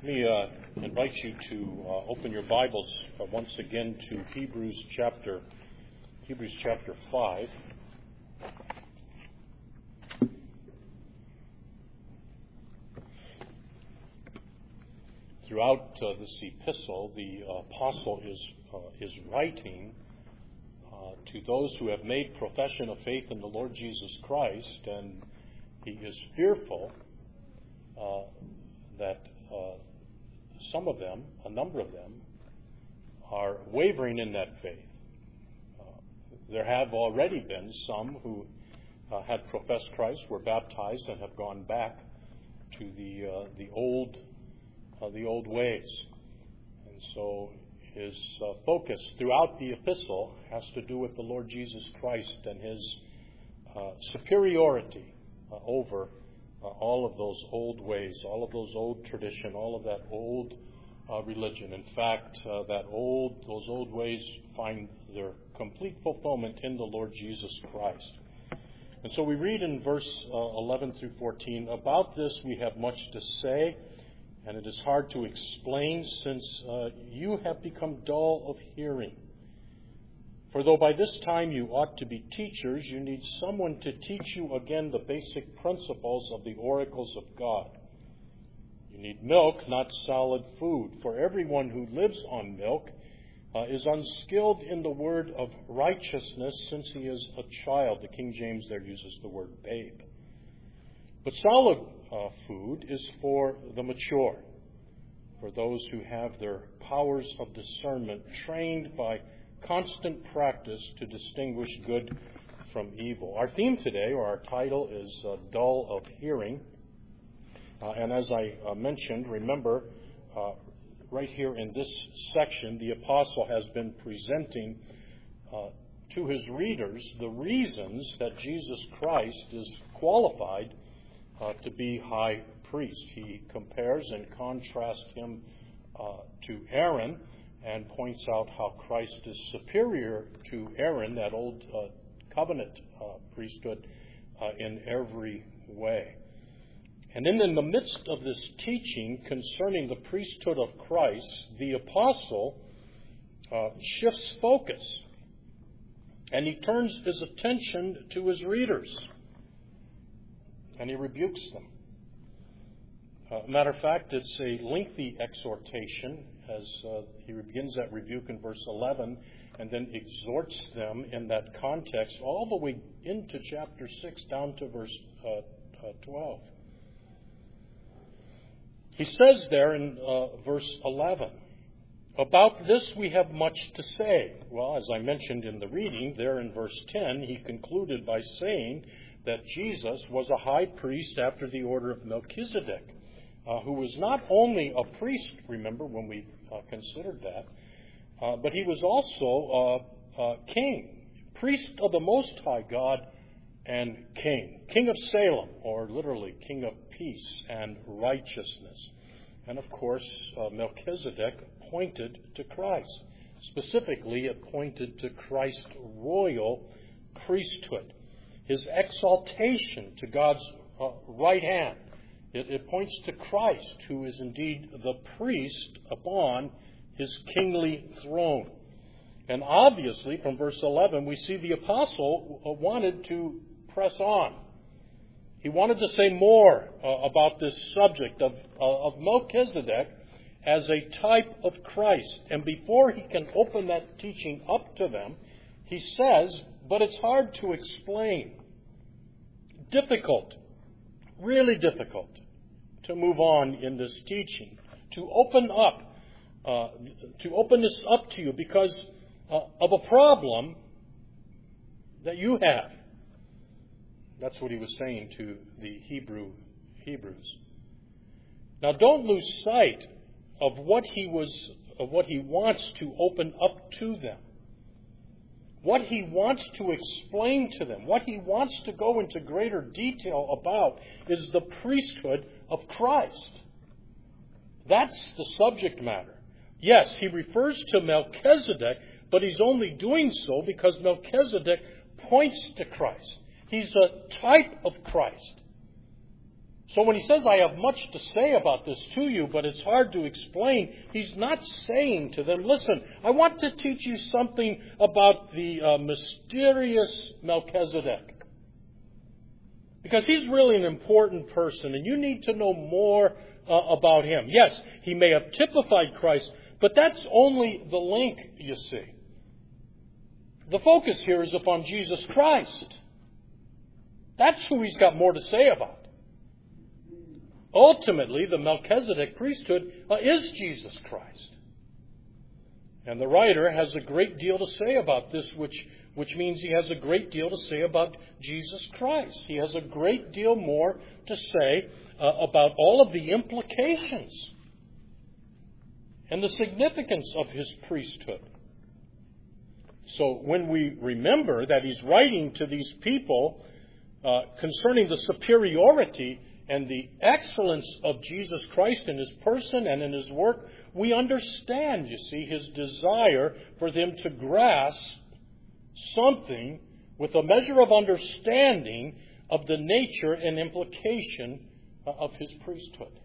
me invite you to open your Bibles once again to Hebrews chapter 5. Throughout this epistle, the apostle is writing to those who have made profession of faith in the Lord Jesus Christ, and he is fearful that some of them, a number of them, are wavering in that faith. There have already been some who had professed Christ, were baptized, and have gone back to the old ways. And so his focus throughout the epistle has to do with the Lord Jesus Christ and his superiority over all of those old ways, all of those old tradition, all of that old religion. In fact, those old ways find their complete fulfillment in the Lord Jesus Christ. And so we read in verse 11 through 14, about this we have much to say, and it is hard to explain since you have become dull of hearing. For though by this time you ought to be teachers, you need someone to teach you again the basic principles of the oracles of God. You need milk, not solid food. For everyone who lives on milk is unskilled in the word of righteousness, since he is a child. The King James there uses the word babe. But solid food is for the mature, for those who have their powers of discernment trained by constant practice to distinguish good from evil. Our theme today, or our title, is Dull of Hearing. And as I mentioned, remember, right here in this section, the apostle has been presenting to his readers the reasons that Jesus Christ is qualified to be high priest. He compares and contrasts him to Aaron, and points out how Christ is superior to Aaron, that old covenant priesthood, in every way. And then in the midst of this teaching concerning the priesthood of Christ, the apostle shifts focus, and he turns his attention to his readers, and he rebukes them. Matter of fact, it's a lengthy exhortation, as he begins that rebuke in verse 11 and then exhorts them in that context all the way into chapter 6 down to verse 12. He says there in verse 11, about this we have much to say. Well, as I mentioned in the reading, there in verse 10, he concluded by saying that Jesus was a high priest after the order of Melchizedek, who was not only a priest, remember, when we considered that, but he was also king, priest of the Most High God, and king of Salem, or literally king of peace and righteousness. And of course, Melchizedek pointed to Christ. Specifically, it pointed to Christ's royal priesthood, his exaltation to God's right hand. It points to Christ, who is indeed the priest upon his kingly throne. And obviously, from verse 11, we see the apostle wanted to press on. He wanted to say more about this subject of Melchizedek as a type of Christ. And before he can open that teaching up to them, he says, but it's hard to explain. Difficult. Really difficult to move on in this teaching, to open this up to you because of a problem that you have. That's what he was saying to the Hebrews. Now, don't lose sight of what he wants to open up to them. What he wants to explain to them, what he wants to go into greater detail about, is the priesthood of Christ. That's the subject matter. Yes, he refers to Melchizedek, but he's only doing so because Melchizedek points to Christ. He's a type of Christ. So when he says, I have much to say about this to you, but it's hard to explain, he's not saying to them, listen, I want to teach you something about the mysterious Melchizedek. Because he's really an important person, and you need to know more about him. Yes, he may have typified Christ, but that's only the link, you see. The focus here is upon Jesus Christ. That's who he's got more to say about. Ultimately, the Melchizedek priesthood is Jesus Christ. And the writer has a great deal to say about this, which means he has a great deal to say about Jesus Christ. He has a great deal more to say about all of the implications and the significance of his priesthood. So when we remember that he's writing to these people concerning the superiority and the excellence of Jesus Christ in his person and in his work, we understand, you see, his desire for them to grasp something with a measure of understanding of the nature and implication of his priesthood.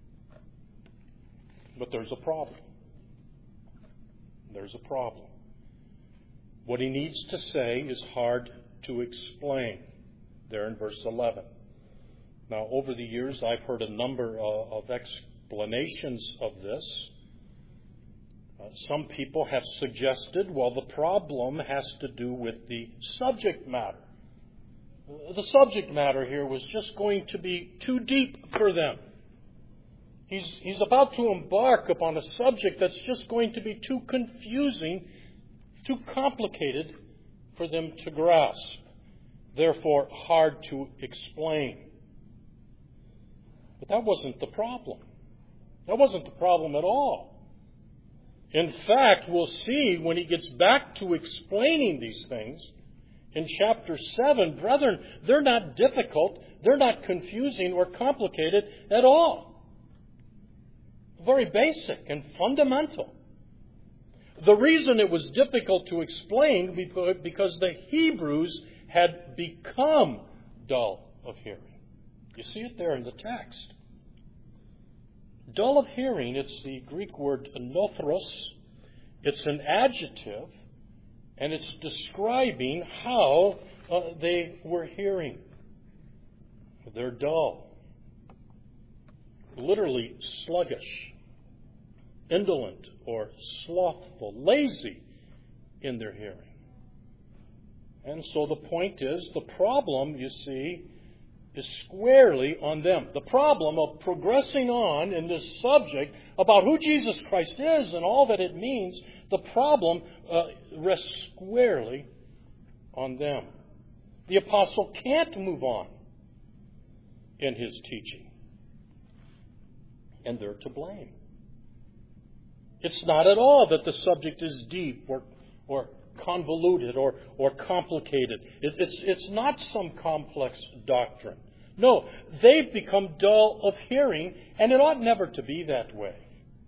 But there's a problem. There's a problem. What he needs to say is hard to explain. There in verse 11. Now, over the years, I've heard a number of explanations of this. Some people have suggested, well, the problem has to do with the subject matter. The subject matter here was just going to be too deep for them. He's about to embark upon a subject that's just going to be too confusing, too complicated for them to grasp. Therefore, hard to explain. But that wasn't the problem. That wasn't the problem at all. In fact, we'll see when he gets back to explaining these things in chapter 7, brethren, they're not difficult, they're not confusing or complicated at all. Very basic and fundamental. The reason it was difficult to explain because the Hebrews had become dull of hearing. You see it there in the text. Dull of hearing, it's the Greek word nothros. It's an adjective, and it's describing how they were hearing. They're dull. Literally sluggish, indolent, or slothful, lazy in their hearing. And so the point is, the problem, you see, is squarely on them. The problem of progressing on in this subject about who Jesus Christ is and all that it means, the problem rests squarely on them. The apostle can't move on in his teaching. And they're to blame. It's not at all that the subject is deep or convoluted or complicated. It's not some complex doctrine. No, they've become dull of hearing, and it ought never to be that way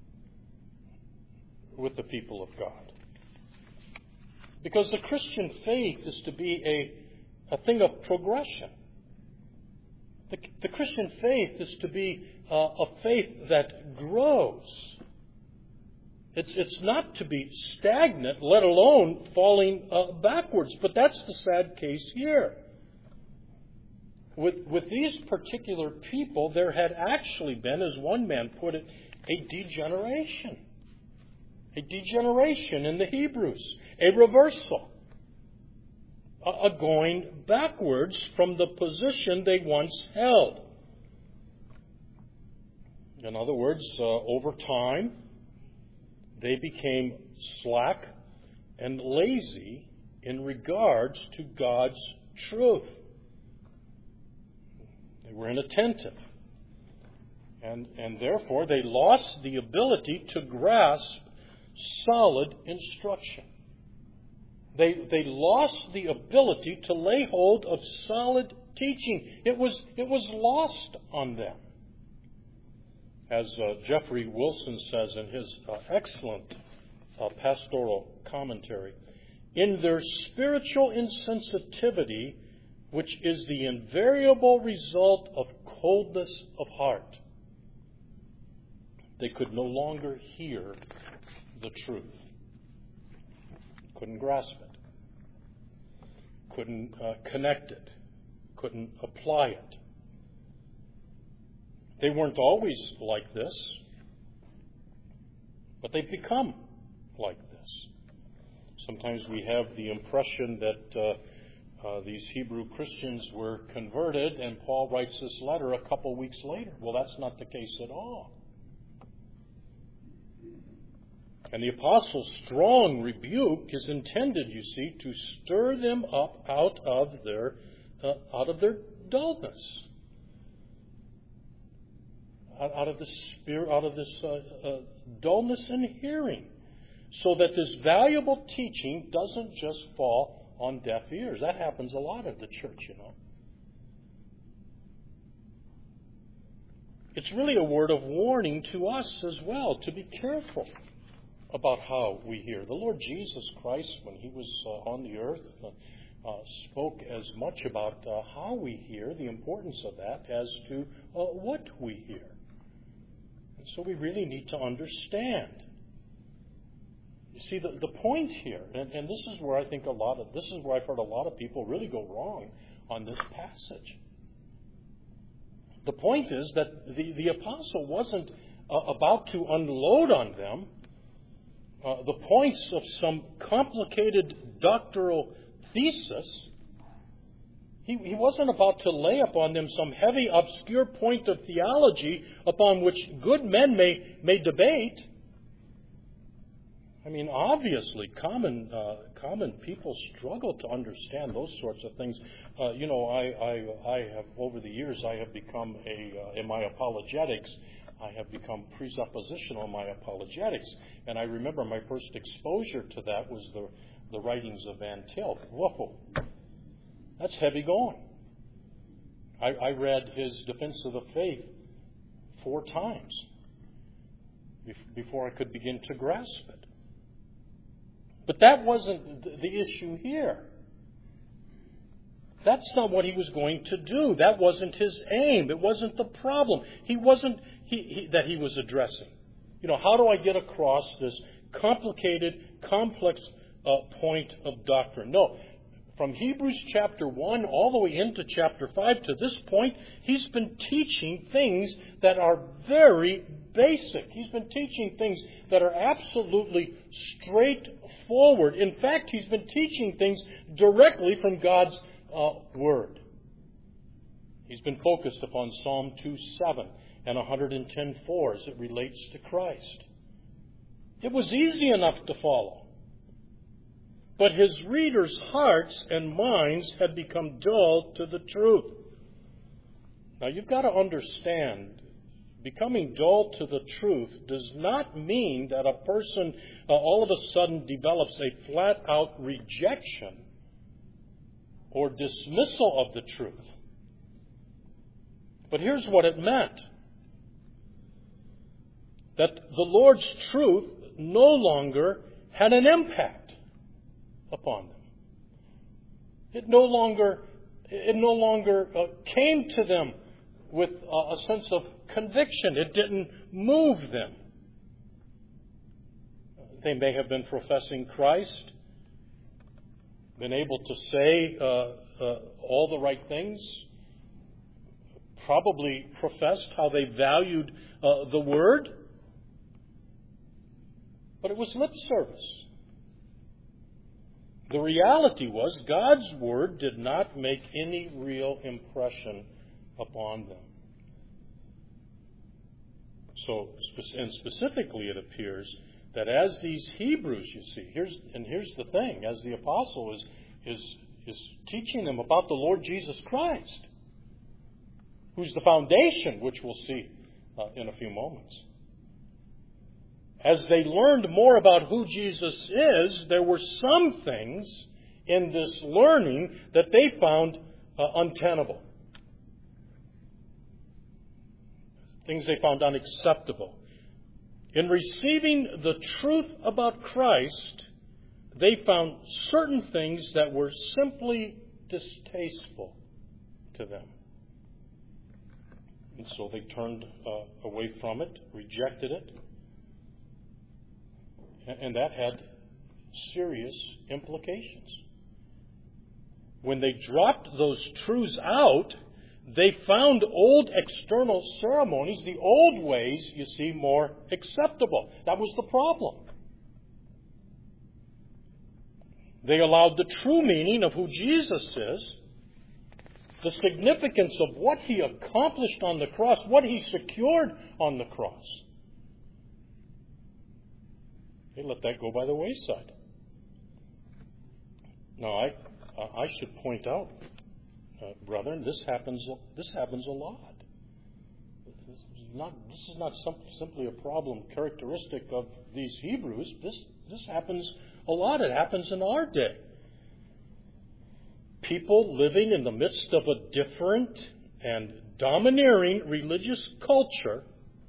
with the people of God. Because the Christian faith is to be a thing of progression. The Christian faith is to be a faith that grows. It's not to be stagnant, let alone falling backwards. But that's the sad case here. With these particular people, there had actually been, as one man put it, a degeneration. A degeneration in the Hebrews. A reversal. A going backwards from the position they once held. In other words, over time, they became slack and lazy in regards to God's truth. They were inattentive. And therefore, they lost the ability to grasp solid instruction. They lost the ability to lay hold of solid teaching. It was lost on them. As Jeffrey Wilson says in his excellent pastoral commentary, in their spiritual insensitivity, which is the invariable result of coldness of heart, they could no longer hear the truth. Couldn't grasp it. Couldn't connect it. Couldn't apply it. They weren't always like this, but they've become like this. Sometimes we have the impression that these Hebrew Christians were converted, and Paul writes this letter a couple weeks later. Well, that's not the case at all. And the apostle's strong rebuke is intended, you see, to stir them up out of their dullness, out of this dullness in hearing, so that this valuable teaching doesn't just fall on deaf ears. That happens a lot at the church, you know. It's really a word of warning to us as well, to be careful about how we hear. The Lord Jesus Christ, when He was on the earth, spoke as much about how we hear, the importance of that, as to what we hear. And so we really need to understand. You see, the point here, and this is where I think this is where I've heard a lot of people really go wrong on this passage. The point is that the apostle wasn't about to unload on them the points of some complicated doctoral thesis. He wasn't about to lay upon them some heavy, obscure point of theology upon which good men may debate. I mean, obviously, common people struggle to understand those sorts of things. I have, over the years, I have become in my apologetics, I have become presuppositional in my apologetics. And I remember my first exposure to that was the writings of Van Til. Whoa, that's heavy going. I read his Defense of the Faith 4 times before I could begin to grasp it. But that wasn't the issue here. That's not what he was going to do. That wasn't his aim. It wasn't the problem. That he was addressing. You know, how do I get across this complicated, complex point of doctrine? No. From Hebrews chapter 1 all the way into chapter 5 to this point, he's been teaching things that are very basic. He's been teaching things that are absolutely straightforward. In fact, he's been teaching things directly from God's Word. He's been focused upon Psalm 2:7 and 110:4 as it relates to Christ. It was easy enough to follow. But his readers' hearts and minds had become dull to the truth. Now you've got to understand, becoming dull to the truth does not mean that a person all of a sudden develops a flat-out rejection or dismissal of the truth. But here's what it meant. That the Lord's truth no longer had an impact upon them. It no longer came to them with a sense of conviction. It didn't move them. They may have been professing Christ, been able to say all the right things, probably professed how they valued the Word, but it was lip service. The reality was God's Word did not make any real impression upon them. So, and specifically it appears that as these Hebrews, you see, here's the thing, as the apostle is teaching them about the Lord Jesus Christ, who's the foundation, which we'll see in a few moments. As they learned more about who Jesus is, there were some things in this learning that they found untenable. Things they found unacceptable. In receiving the truth about Christ, they found certain things that were simply distasteful to them. And so they turned away from it, rejected it. And that had serious implications. When they dropped those truths out, they found old external ceremonies, the old ways, you see, more acceptable. That was the problem. They allowed the true meaning of who Jesus is, the significance of what He accomplished on the cross, what He secured on the cross. They let that go by the wayside. Now, I should point out, brethren, this happens a lot. This is not simply a problem characteristic of these Hebrews. This happens a lot. It happens in our day. People living in the midst of a different and domineering religious culture,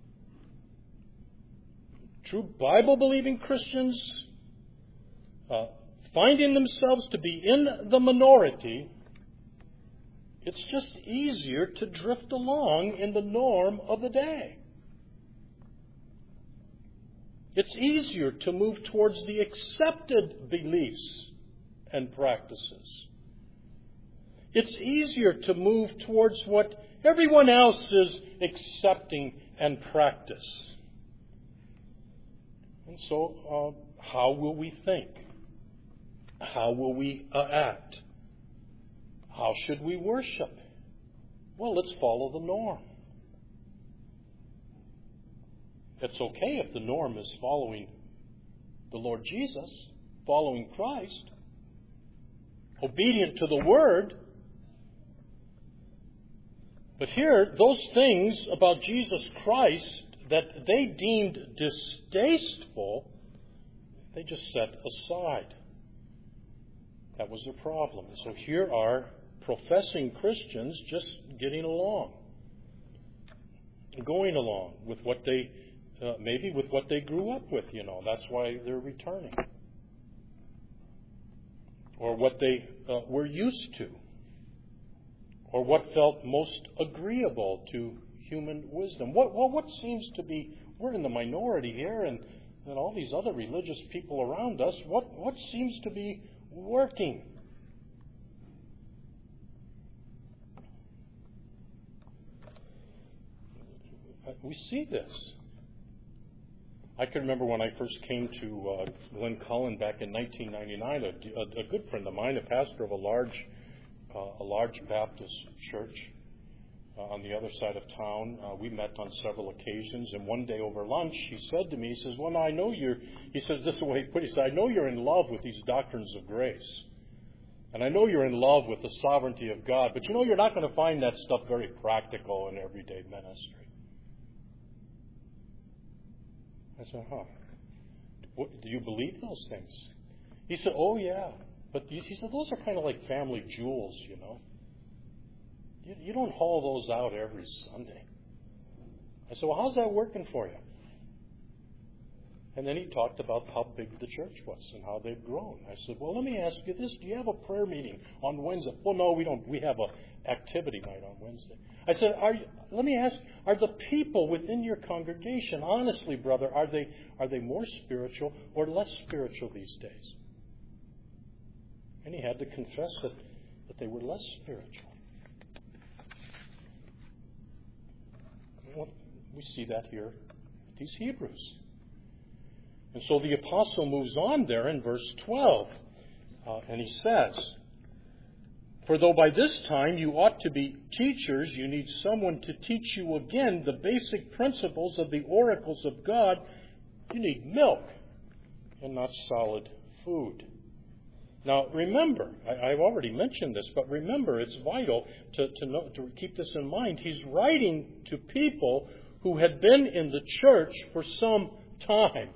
true Bible-believing Christians, finding themselves to be in the minority, it's just easier to drift along in the norm of the day. It's easier to move towards the accepted beliefs and practices. It's easier to move towards what everyone else is accepting and practice. And so, how will we think? How will we act? How should we worship? Well, let's follow the norm. It's okay if the norm is following the Lord Jesus, following Christ, obedient to the Word. But here, those things about Jesus Christ that they deemed distasteful, they just set aside. That was the problem. So here are professing Christians just getting along, going along with what they, maybe with what they grew up with, That's why they're returning. Or what they were used to. Or what felt most agreeable to human wisdom. What seems to be, we're in the minority here, and all these other religious people around us, what seems to be working? We see this. I can remember when I first came to Glen Cullen back in 1999, a good friend of mine, a pastor of a large Baptist church on the other side of town. We met on several occasions, and one day over lunch, he said to me, he says, well, now I know he says, this is the way he put it, he said, I know you're in love with these doctrines of grace. And I know you're in love with the sovereignty of God, but you're not going to find that stuff very practical in everyday ministry. I said, do you believe those things? He said, oh, yeah. But he said, those are kind of like family jewels, You don't haul those out every Sunday. I said, well, how's that working for you? And then he talked about how big the church was and how they've grown. I said, well, let me ask you this. Do you have a prayer meeting on Wednesday? Well, no, we don't. We have an activity night on Wednesday. I said, let me ask, are the people within your congregation, honestly, brother, are they more spiritual or less spiritual these days? And he had to confess that they were less spiritual. Well, we see that here with these Hebrews. And so the apostle moves on there in verse 12. And he says, for though by this time you ought to be teachers, you need someone to teach you again the basic principles of the oracles of God. You need milk and not solid food. Now, remember, I've already mentioned this, but remember, it's vital to keep this in mind. He's writing to people who had been in the church for some time.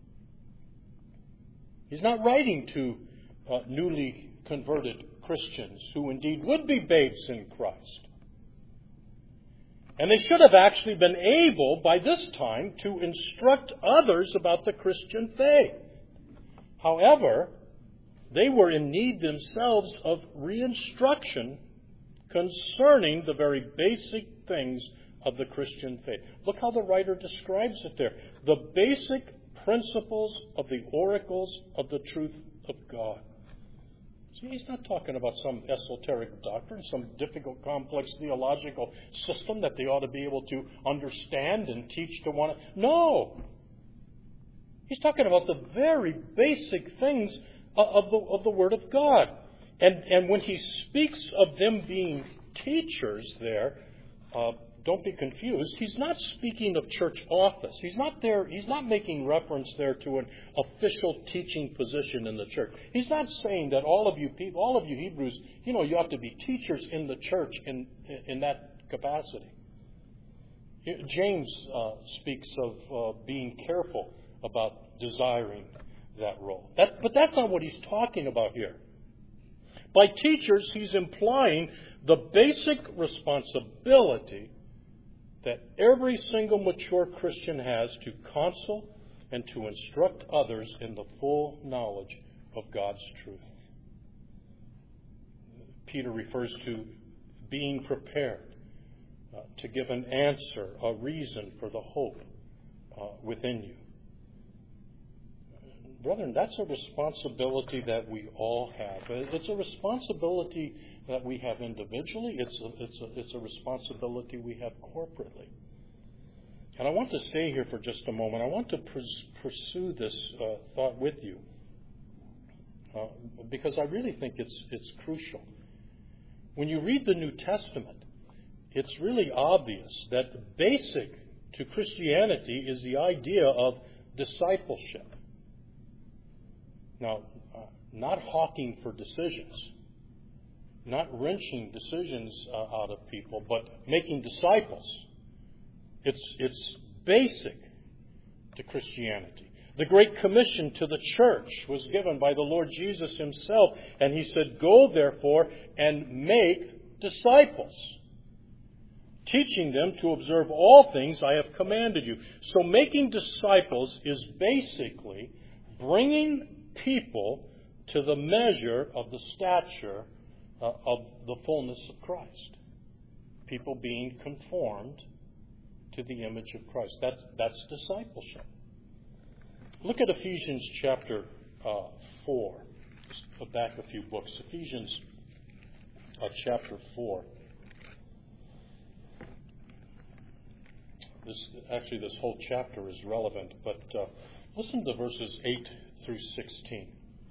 He's not writing to newly converted Christians who indeed would be babes in Christ. And they should have actually been able, by this time, to instruct others about the Christian faith. However, they were in need themselves of reinstruction concerning the very basic things of the Christian faith. Look how the writer describes it there. The basic principles of the oracles of the truth of God. See, he's not talking about some esoteric doctrine, some difficult, complex theological system that they ought to be able to understand and teach to one another. No! He's talking about the very basic things of the Word of God. And when he speaks of them being teachers there, don't be confused. He's not speaking of church office. He's not making reference there to an official teaching position in the church. He's not saying that all of you Hebrews, you ought to be teachers in the church in that capacity. James speaks of being careful about desiring that role. But that's not what he's talking about here. By teachers, he's implying the basic responsibility that every single mature Christian has to counsel and to instruct others in the full knowledge of God's truth. Peter refers to being prepared to give an answer, a reason for the hope within you. Brethren, that's a responsibility that we all have. It's a responsibility that we have individually. It's a responsibility we have corporately. And I want to stay here for just a moment. I want to pursue this thought with you because I really think it's crucial. When you read the New Testament, it's really obvious that basic to Christianity is the idea of discipleship. Now, not hawking for decisions, not wrenching decisions out of people, but making disciples. It's basic to Christianity. The Great Commission to the church was given by the Lord Jesus himself, and he said, "Go therefore and make disciples, teaching them to observe all things I have commanded you." So making disciples is basically bringing people to the measure of the stature of the fullness of Christ. People being conformed to the image of Christ. That's discipleship. Look at Ephesians chapter 4. Just go back a few books. Ephesians chapter 4. This whole chapter is relevant, but listen to verses 8 through 16.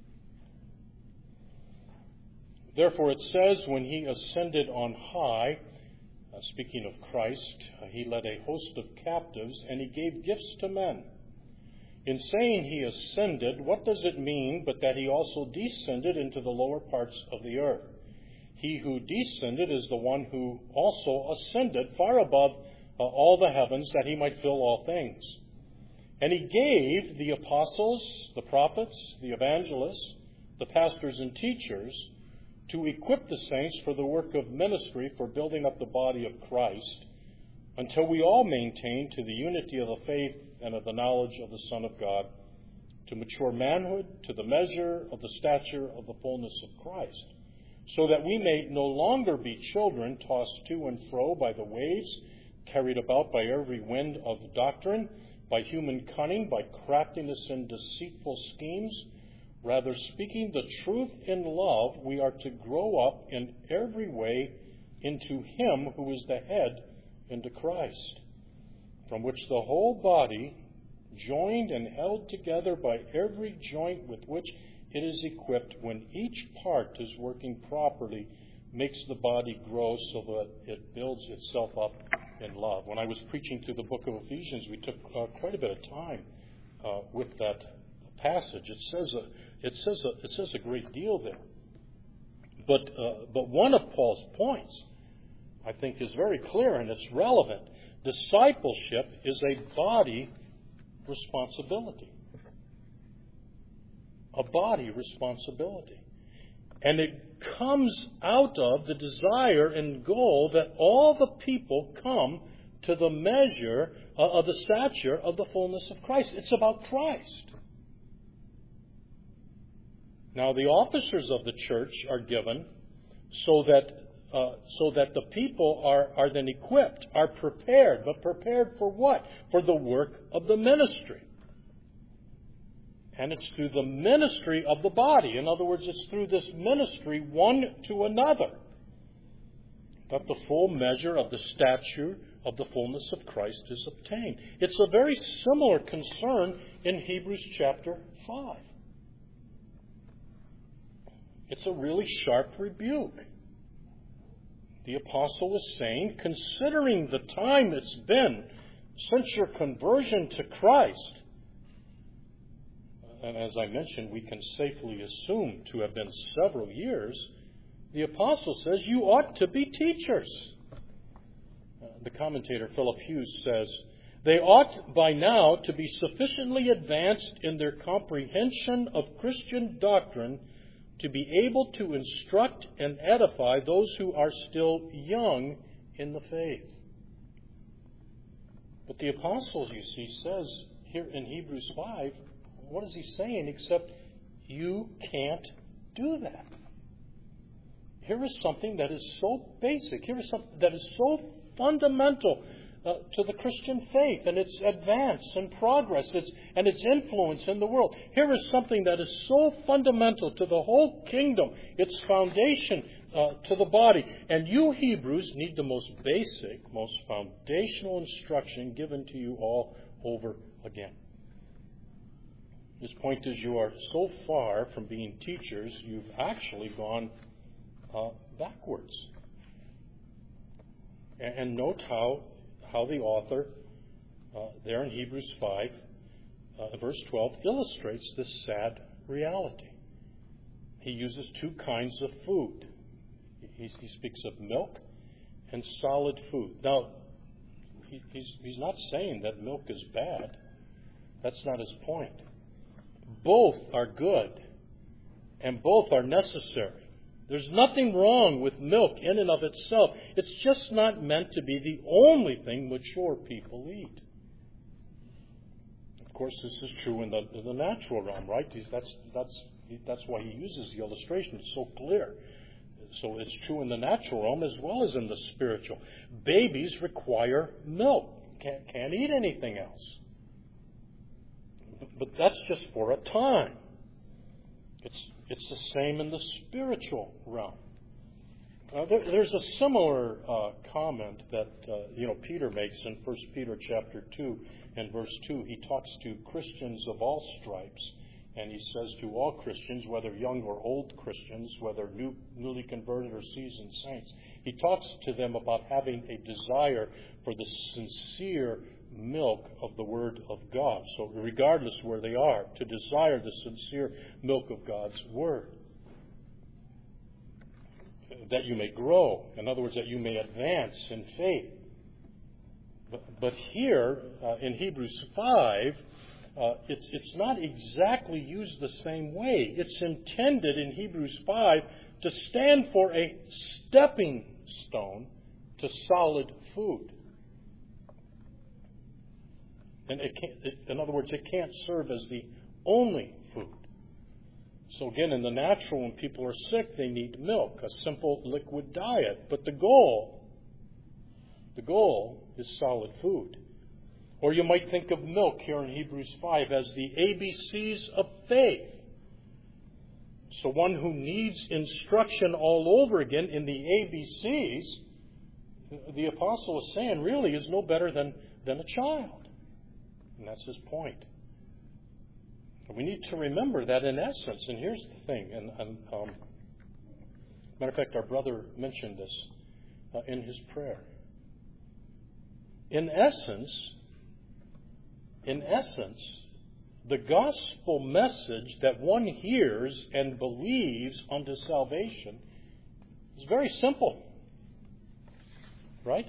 Therefore it says, when he ascended on high, speaking of Christ, he led a host of captives, and he gave gifts to men. In saying he ascended, what does it mean but that he also descended into the lower parts of the earth? He who descended is the one who also ascended far above all the heavens, that he might fill all things. And he gave the apostles, the prophets, the evangelists, the pastors and teachers to equip the saints for the work of ministry, for building up the body of Christ, until we all maintain to the unity of the faith and of the knowledge of the Son of God, to mature manhood, to the measure of the stature of the fullness of Christ, so that we may no longer be children tossed to and fro by the waves, carried about by every wind of doctrine, by human cunning, by craftiness and deceitful schemes. Rather, speaking the truth in love, we are to grow up in every way into Him who is the head, into Christ, from which the whole body, joined and held together by every joint with which it is equipped, when each part is working properly, makes the body grow so that it builds itself up in love. When I was preaching through the book of Ephesians, we took quite a bit of time with that passage. It says a great deal there. But one of Paul's points, I think, is very clear and it's relevant. Discipleship is a body responsibility. A body responsibility. And it comes out of the desire and goal that all the people come to the measure of the stature of the fullness of Christ. It's about Christ. Now, the officers of the church are given so that so that the people are then equipped, are prepared. But prepared for what? For the work of the ministry. And it's through the ministry of the body. In other words, it's through this ministry one to another that the full measure of the stature of the fullness of Christ is obtained. It's a very similar concern in Hebrews chapter 5. It's a really sharp rebuke. The apostle is saying, considering the time it's been since your conversion to Christ, and as I mentioned, we can safely assume to have been several years, the apostle says you ought to be teachers. The commentator Philip Hughes says, they ought by now to be sufficiently advanced in their comprehension of Christian doctrine to be able to instruct and edify those who are still young in the faith. But the apostle, you see, says here in Hebrews 5, what is he saying except you can't do that? Here is something that is so basic. Here is something that is so fundamental to the Christian faith and its advance and progress and its influence in the world. Here is something that is so fundamental to the whole kingdom, its foundation to the body. And you Hebrews need the most basic, most foundational instruction given to you all over again. His point is you are so far from being teachers, you've actually gone backwards. And note how the author, there in Hebrews 5, verse 12, illustrates this sad reality. He uses two kinds of food. He speaks of milk and solid food. Now, he's not saying that milk is bad. That's not his point. Both are good, and both are necessary. There's nothing wrong with milk in and of itself. It's just not meant to be the only thing mature people eat. Of course, this is true in the natural realm, right? That's why he uses the illustration. It's so clear. So it's true in the natural realm as well as in the spiritual. Babies require milk. Can't eat anything else. But that's just for a time. It's the same in the spiritual realm. There's a similar comment that Peter makes in 1 Peter chapter 2 and verse 2. He talks to Christians of all stripes, and he says to all Christians, whether young or old Christians, whether newly converted or seasoned saints, he talks to them about having a desire for the sincere milk of the Word of God. So regardless where they are, to desire the sincere milk of God's Word. That you may grow. In other words, that you may advance in faith. But here, in Hebrews 5, it's not exactly used the same way. It's intended in Hebrews 5 to stand for a stepping stone to solid food. And in other words, it can't serve as the only food. So again, in the natural, when people are sick, they need milk, a simple liquid diet. But the goal is solid food. Or you might think of milk here in Hebrews 5 as the ABCs of faith. So one who needs instruction all over again in the ABCs, the apostle is saying really is no better than a child. And that's his point. We need to remember that in essence, and here's the thing, matter of fact, our brother mentioned this in his prayer. In essence, the gospel message that one hears and believes unto salvation is very simple. Right?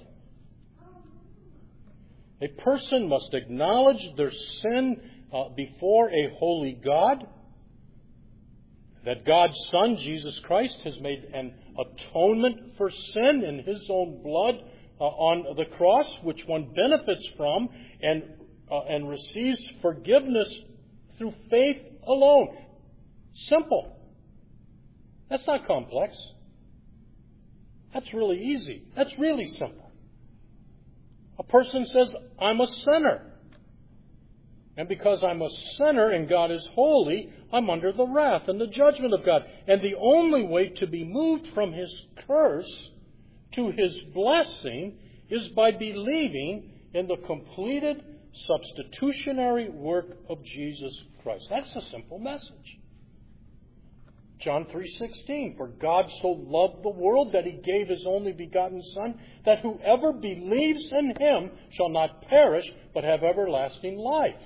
A person must acknowledge their sin before a holy God, that God's Son, Jesus Christ, has made an atonement for sin in His own blood on the cross, which one benefits from and receives forgiveness through faith alone. Simple. That's not complex. That's really easy. That's really simple. A person says, I'm a sinner. And because I'm a sinner and God is holy, I'm under the wrath and the judgment of God. And the only way to be moved from His curse to His blessing is by believing in the completed substitutionary work of Jesus Christ. That's the simple message. John 3:16, for God so loved the world that He gave His only begotten Son, that whoever believes in Him shall not perish, but have everlasting life.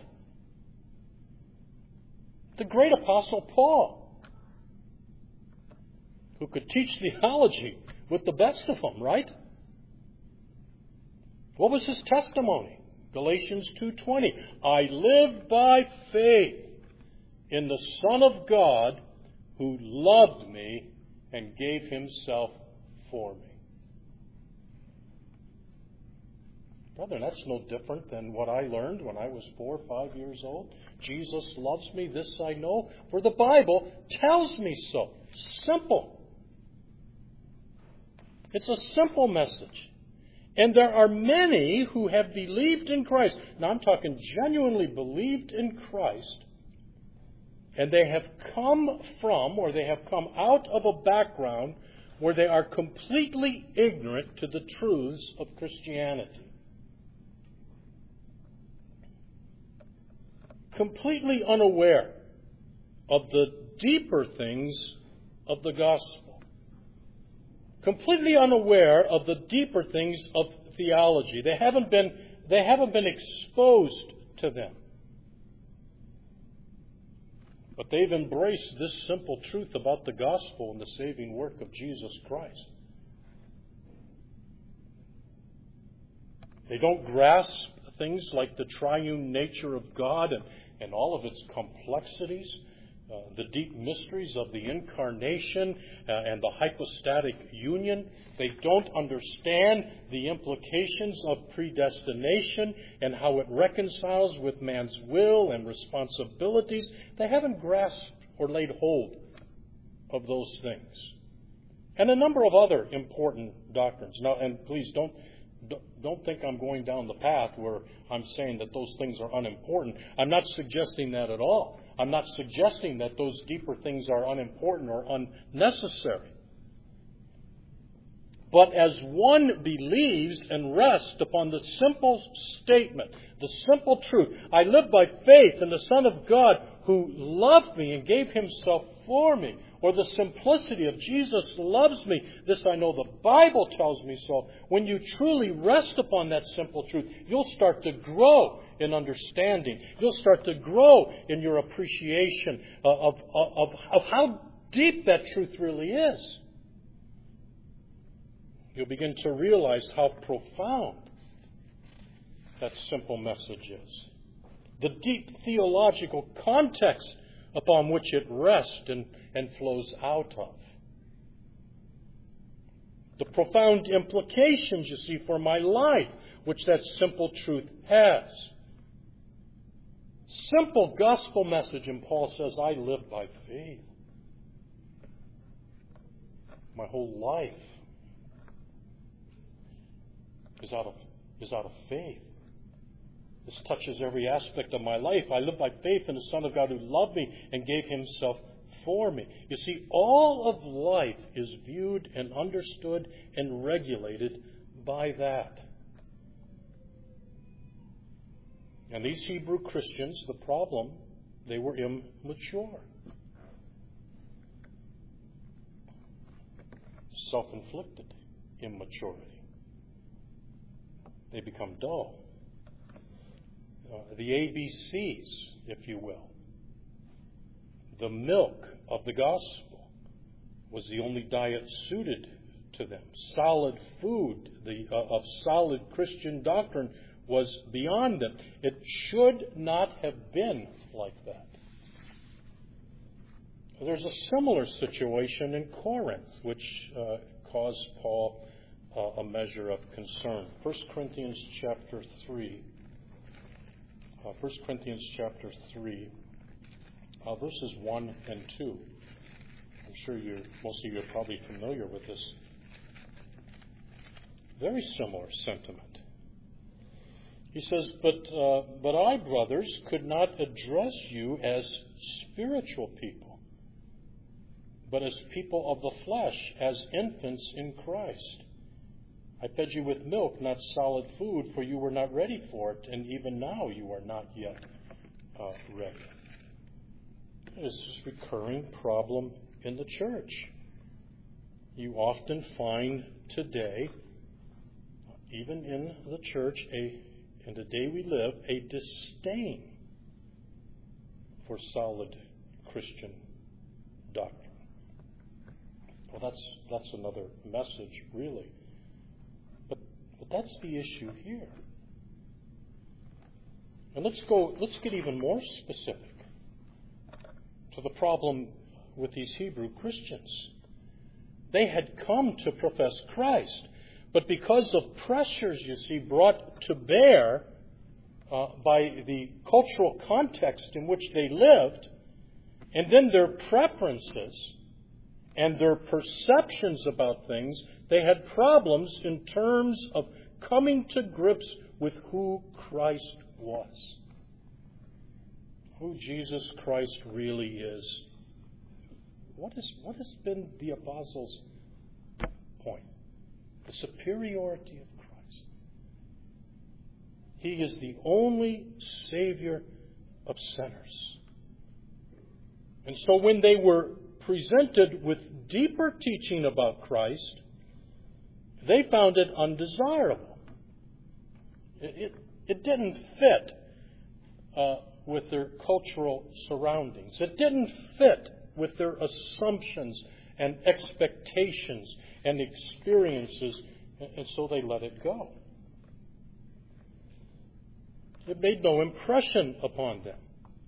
The great Apostle Paul, who could teach theology with the best of them, right? What was his testimony? Galatians 2:20, I live by faith in the Son of God, who loved me and gave Himself for me. Brethren, that's no different than what I learned when I was 4 or 5 years old. Jesus loves me, this I know, for the Bible tells me so. Simple. It's a simple message. And there are many who have believed in Christ. Now I'm talking genuinely believed in Christ. And they have come from, or they have come out of a background where they are completely ignorant to the truths of Christianity. Completely unaware of the deeper things of the gospel. Completely unaware of the deeper things of theology. They haven't been exposed to them. But they've embraced this simple truth about the gospel and the saving work of Jesus Christ. They don't grasp things like the triune nature of God and all of its complexities, the deep mysteries of the incarnation and the hypostatic union. They don't understand the implications of predestination and how it reconciles with man's will and responsibilities. They haven't grasped or laid hold of those things. And a number of other important doctrines. Now, and please don't think I'm going down the path where I'm saying that those things are unimportant. I'm not suggesting that at all. I'm not suggesting that those deeper things are unimportant or unnecessary. But as one believes and rests upon the simple statement, the simple truth, I live by faith in the Son of God who loved me and gave Himself for me, or the simplicity of Jesus loves me, this I know the Bible tells me so. When you truly rest upon that simple truth, you'll start to grow in understanding. You'll start to grow in your appreciation of how deep that truth really is. You'll begin to realize how profound that simple message is. The deep theological context upon which it rests and flows out of. The profound implications, you see, for my life, which that simple truth has. Simple gospel message, and Paul says, I live by faith. My whole life is out of faith. This touches every aspect of my life. I live by faith in the Son of God who loved me and gave Himself for me. You see, all of life is viewed and understood and regulated by that. And these Hebrew Christians, the problem, they were immature. Self-inflicted immaturity. They become dull. The ABCs, if you will. The milk of the gospel was the only diet suited to them. Solid food of solid Christian doctrine was beyond them. It should not have been like that. There's a similar situation in Corinth, which caused Paul a measure of concern. 1 Corinthians chapter 3. 1 Corinthians chapter 3, verses 1 and 2. I'm sure most of you are probably familiar with this very similar sentiment. He says, but I, brothers, could not address you as spiritual people, but as people of the flesh, as infants in Christ. I fed you with milk, not solid food, for you were not ready for it, and even now you are not yet ready. This is a recurring problem in the church. You often find today, even in the church, in the day we live, a disdain for solid Christian doctrine. Well, that's another message, really. But that's the issue here. And let's get even more specific to the problem with these Hebrew Christians. They had come to profess Christ, but because of pressures, you see, brought to bear by the cultural context in which they lived, and then their preferences and their perceptions about things, they had problems in terms of coming to grips with who Christ was, who Jesus Christ really is. What has been the apostles' point? The superiority of Christ. He is the only Savior of sinners. And so when they were presented with deeper teaching about Christ, they found it undesirable. It didn't fit with their cultural surroundings. It didn't fit with their assumptions and expectations and experiences, and so they let it go. It made no impression upon them.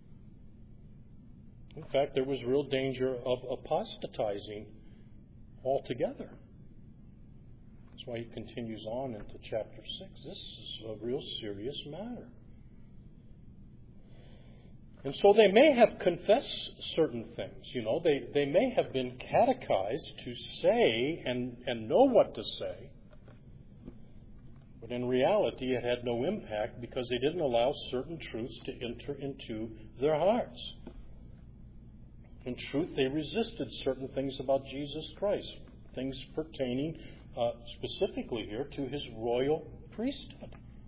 In fact, there was real danger of apostatizing altogether. That's why he continues on into chapter 6. This is a real serious matter. And so they may have confessed certain things. You know, they may have been catechized to say and know what to say. But in reality, it had no impact because they didn't allow certain truths to enter into their hearts. In truth, they resisted certain things about Jesus Christ, things pertaining specifically here to his royal priesthood,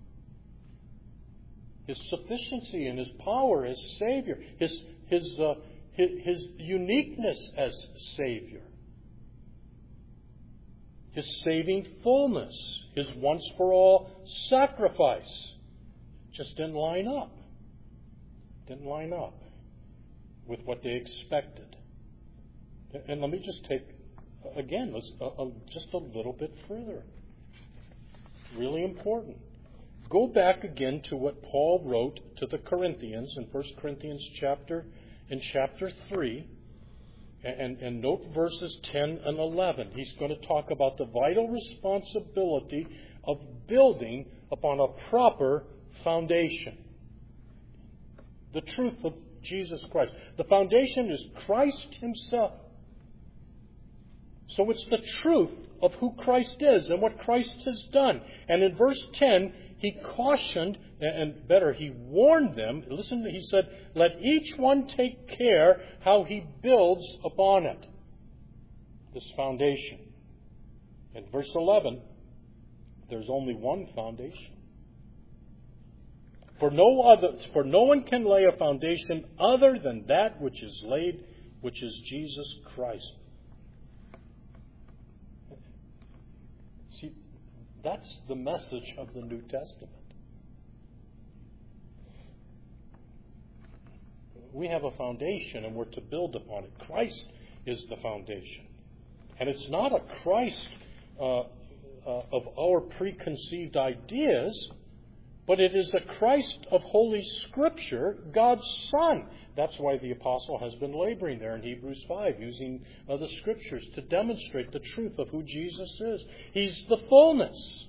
his sufficiency and his power as Savior, his uniqueness as Savior, his saving fullness, his once-for-all sacrifice. Just didn't line up. Didn't line up with what they expected. And let me just take, again, just a little bit further. Really important. Go back again to what Paul wrote to the Corinthians in 1 Corinthians chapter 3, and note verses 10 and 11. He's going to talk about the vital responsibility of building upon a proper foundation. The truth of Jesus Christ. The foundation is Christ himself. So it's the truth of who Christ is and what Christ has done. And in verse 10, he cautioned, and better, he warned them. Listen, he said, let each one take care how he builds upon it. This foundation. In verse 11, there's only one foundation. For no one can lay a foundation other than that which is laid, which is Jesus Christ. See, that's the message of the New Testament. We have a foundation and we're to build upon it. Christ is the foundation. And it's not a Christ of our preconceived ideas, but it is the Christ of Holy Scripture, God's Son. That's why the apostle has been laboring there in Hebrews 5, using the Scriptures to demonstrate the truth of who Jesus is. He's the fullness.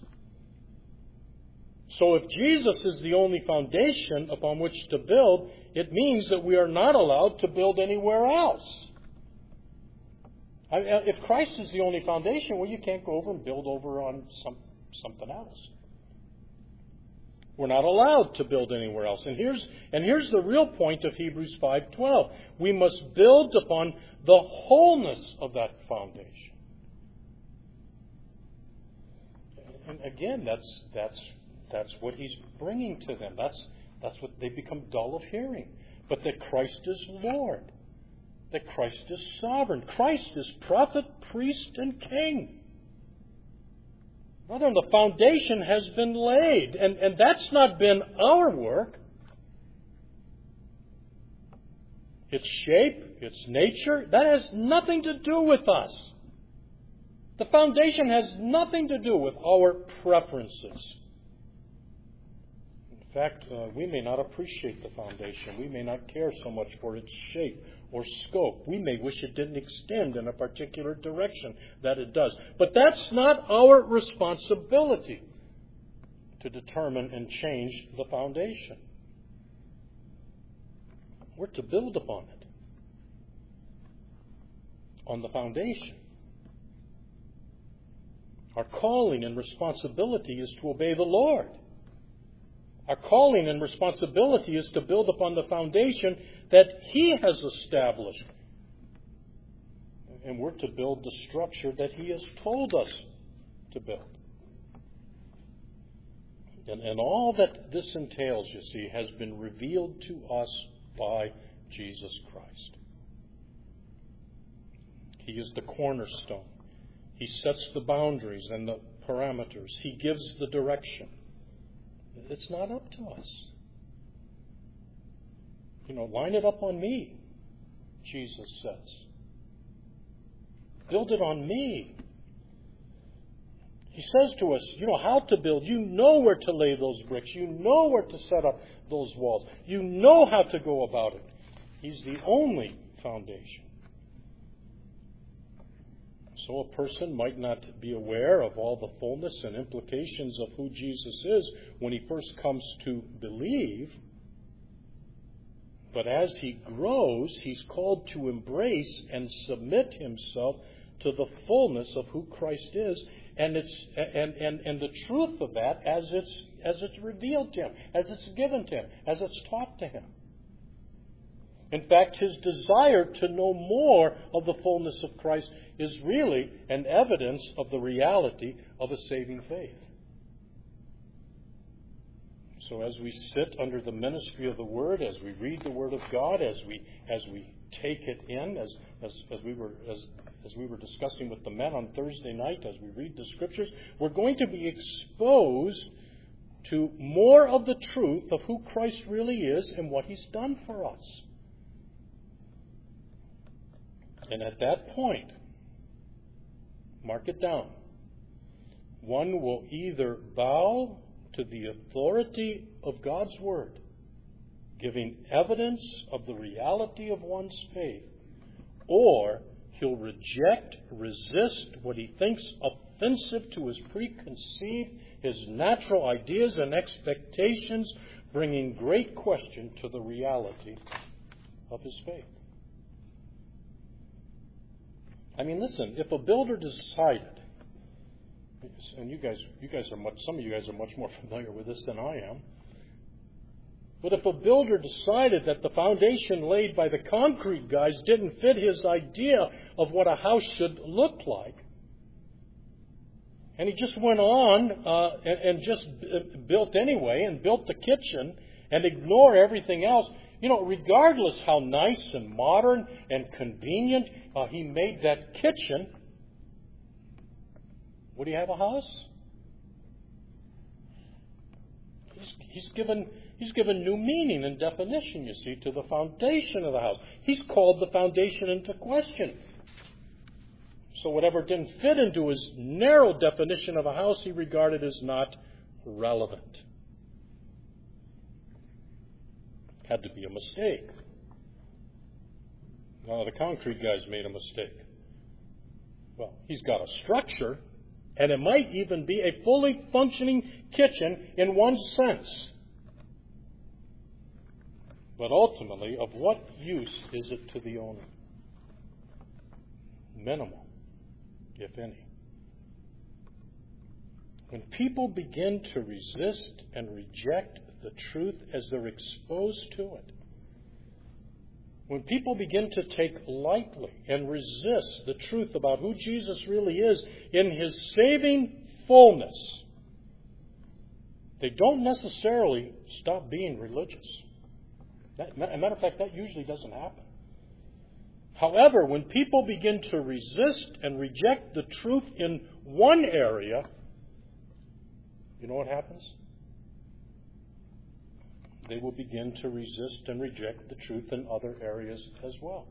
So if Jesus is the only foundation upon which to build, it means that we are not allowed to build anywhere else. If Christ is the only foundation, well, you can't go over and build over on something else. We're not allowed to build anywhere else. And here's the real point of Hebrews 5:12. We must build upon the wholeness of that foundation. And again, that's what he's bringing to them. That's what they become dull of hearing. But that Christ is Lord. That Christ is sovereign. Christ is prophet, priest, and king. Brethren, the foundation has been laid, and that's not been our work. Its shape, its nature, that has nothing to do with us. The foundation has nothing to do with our preferences. In fact, we may not appreciate the foundation. We may not care so much for its shape or scope. We may wish it didn't extend in a particular direction that it does. But that's not our responsibility to determine and change the foundation. We're to build upon it, on the foundation. Our calling and responsibility is to obey the Lord. Our calling and responsibility is to build upon the foundation that He has established. And we're to build the structure that He has told us to build. And all that this entails, you see, has been revealed to us by Jesus Christ. He is the cornerstone. He sets the boundaries and the parameters. He gives the direction. It's not up to us. Line it up on me, Jesus says. Build it on me. He says to us, how to build. You know where to lay those bricks. You know where to set up those walls. You know how to go about it. He's the only foundation. So a person might not be aware of all the fullness and implications of who Jesus is when he first comes to believe. But as he grows, he's called to embrace and submit himself to the fullness of who Christ is, and the truth of that as it's revealed to him, as it's given to him, as it's taught to him. In fact, his desire to know more of the fullness of Christ is really an evidence of the reality of a saving faith. So as we sit under the ministry of the Word, as we read the Word of God, as we take it in, as we were discussing with the men on Thursday night, as we read the Scriptures, we're going to be exposed to more of the truth of who Christ really is and what He's done for us. And at that point, mark it down, one will either bow to the authority of God's Word, giving evidence of the reality of one's faith, or he'll reject, resist what he thinks offensive to his preconceived, his natural ideas and expectations, bringing great question to the reality of his faith. Listen, if a builder decided, and some of you guys are much more familiar with this than I am, but if a builder decided that the foundation laid by the concrete guys didn't fit his idea of what a house should look like, and he just went on and just built anyway, and built the kitchen, and ignored everything else, regardless how nice and modern and convenient he made that kitchen, would he have a house? He's given new meaning and definition, you see, to the foundation of the house. He's called the foundation into question. So whatever didn't fit into his narrow definition of a house, he regarded as not relevant. Had to be a mistake. The concrete guys made a mistake. Well, he's got a structure, and it might even be a fully functioning kitchen in one sense. But ultimately, of what use is it to the owner? Minimal, if any. When people begin to resist and reject the truth as they're exposed to it, when people begin to take lightly and resist the truth about who Jesus really is in His saving fullness, they don't necessarily stop being religious. As a matter of fact, that usually doesn't happen. However, when people begin to resist and reject the truth in one area, you know what happens? They will begin to resist and reject the truth in other areas as well.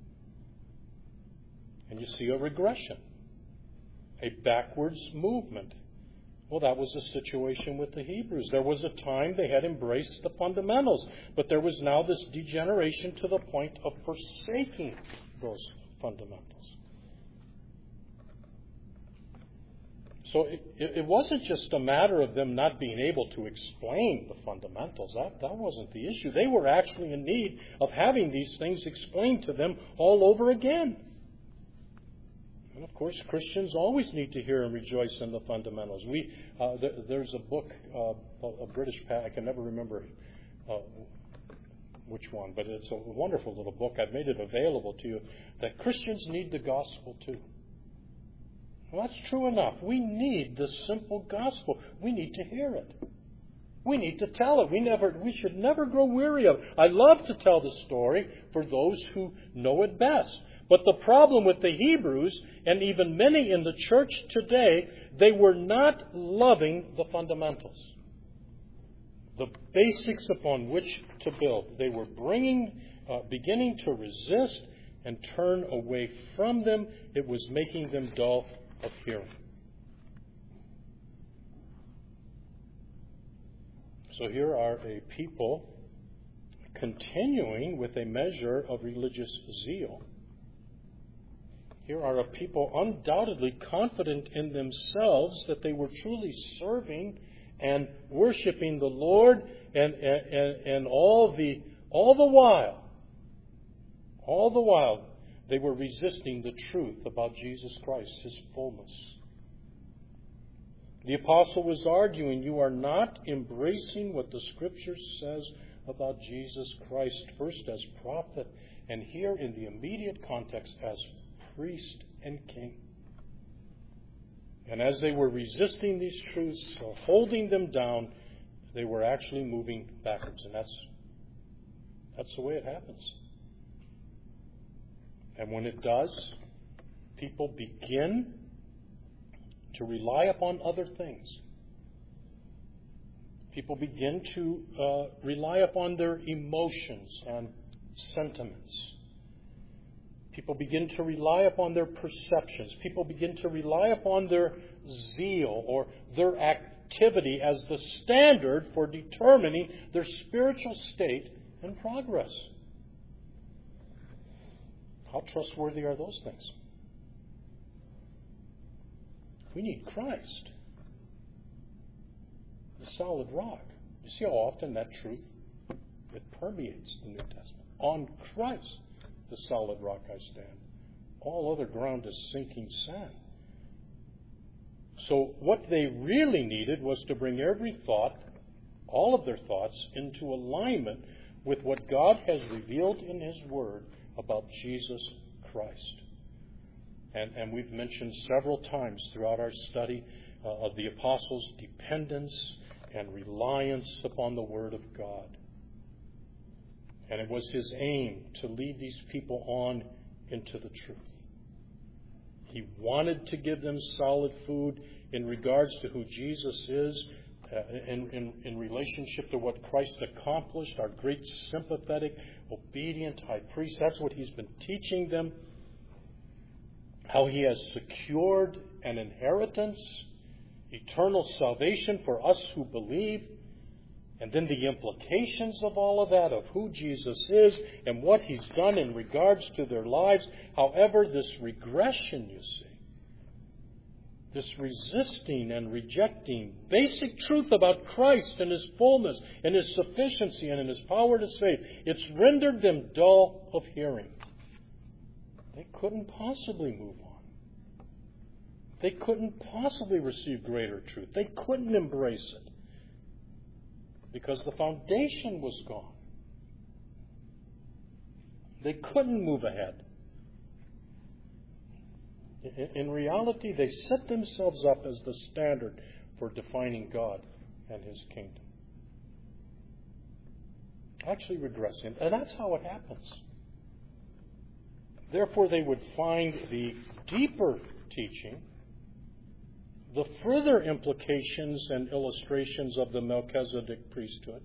And you see a regression, a backwards movement. Well, that was the situation with the Hebrews. There was a time they had embraced the fundamentals, but there was now this degeneration to the point of forsaking those fundamentals. So it wasn't just a matter of them not being able to explain the fundamentals. That wasn't the issue. They were actually in need of having these things explained to them all over again. And of course, Christians always need to hear and rejoice in the fundamentals. There's a book, a British, I can never remember which one, but it's a wonderful little book. I've made it available to you, that Christians need the gospel too. Well, that's true enough. We need the simple gospel. We need to hear it. We need to tell it. We should never grow weary of it. I love to tell the story for those who know it best. But the problem with the Hebrews, and even many in the church today, they were not loving the fundamentals, the basics upon which to build. They were beginning to resist and turn away from them. It was making them dull of hearing. So here are a people continuing with a measure of religious zeal. Here are a people undoubtedly confident in themselves that they were truly serving and worshiping the Lord, and all the while they were resisting the truth about Jesus Christ, His fullness. The apostle was arguing, you are not embracing what the Scripture says about Jesus Christ, first as prophet, and here in the immediate context as priest and king. And as they were resisting these truths, or holding them down, they were actually moving backwards. And that's the way it happens. And when it does, people begin to rely upon other things. People begin to rely upon their emotions and sentiments. People begin to rely upon their perceptions. People begin to rely upon their zeal or their activity as the standard for determining their spiritual state and progress. How trustworthy are those things? We need Christ, the solid rock. You see how often that truth, it permeates the New Testament. On Christ, the solid rock I stand. All other ground is sinking sand. So what they really needed was to bring every thought, all of their thoughts, into alignment with what God has revealed in His Word about Jesus Christ. And we've mentioned several times throughout our study of the apostles' dependence and reliance upon the Word of God. And it was his aim to lead these people on into the truth. He wanted to give them solid food in regards to who Jesus is, in relationship to what Christ accomplished, our great sympathetic, obedient high priest. That's what he's been teaching them. How he has secured an inheritance, eternal salvation for us who believe. And then the implications of all of that, of who Jesus is and what He's done in regards to their lives. However, this regression, you see, this resisting and rejecting basic truth about Christ and His fullness and His sufficiency and in His power to save, it's rendered them dull of hearing. They couldn't possibly move on. They couldn't possibly receive greater truth. They couldn't embrace it because the foundation was gone. They couldn't move ahead. In reality, they set themselves up as the standard for defining God and His kingdom. Actually regressing. And that's how it happens. Therefore, they would find the deeper teaching, the further implications and illustrations of the Melchizedek priesthood.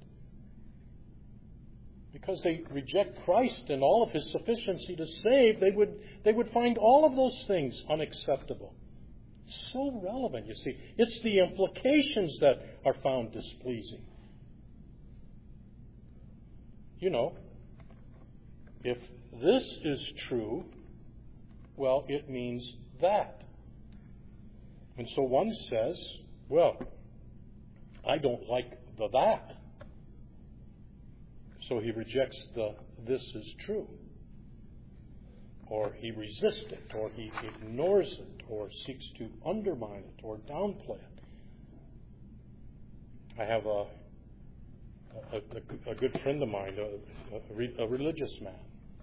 Because they reject Christ and all of His sufficiency to save, they would find all of those things unacceptable. So relevant, you see. It's the implications that are found displeasing. You know, if this is true, well, it means that. And so one says, well, I don't like the that. So he rejects the this is true. Or he resists it, or he ignores it, or seeks to undermine it, or downplay it. I have a good friend of mine, a religious man,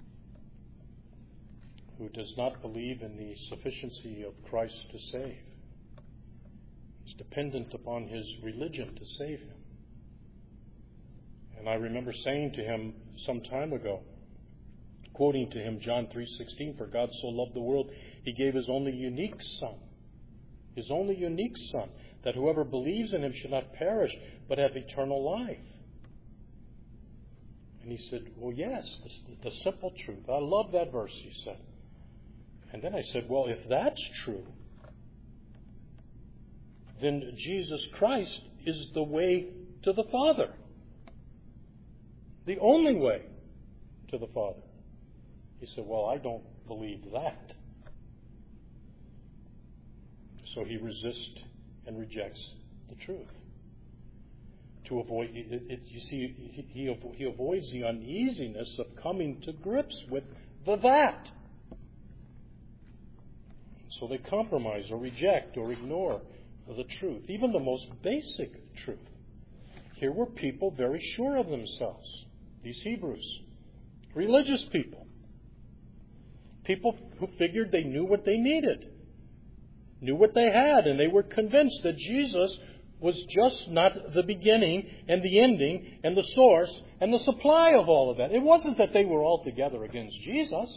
who does not believe in the sufficiency of Christ to save. He's dependent upon his religion to save him. And I remember saying to him some time ago, quoting to him John 3:16, "For God so loved the world, He gave His only unique Son, that whoever believes in Him should not perish, but have eternal life." And he said, well, yes, the simple truth. I love that verse, he said. And then I said, well, if that's true, then Jesus Christ is the way to the Father. The only way to the Father. He said, well, I don't believe that. So he resists and rejects the truth. To avoid it, you see, he avoids the uneasiness of coming to grips with the that. So they compromise or reject or ignore the truth, even the most basic truth. Here were people very sure of themselves, these Hebrews, religious people who figured they knew what they needed, knew what they had, and they were convinced that Jesus was just not the beginning and the ending and the source and the supply of all of that. It wasn't that they were altogether against Jesus.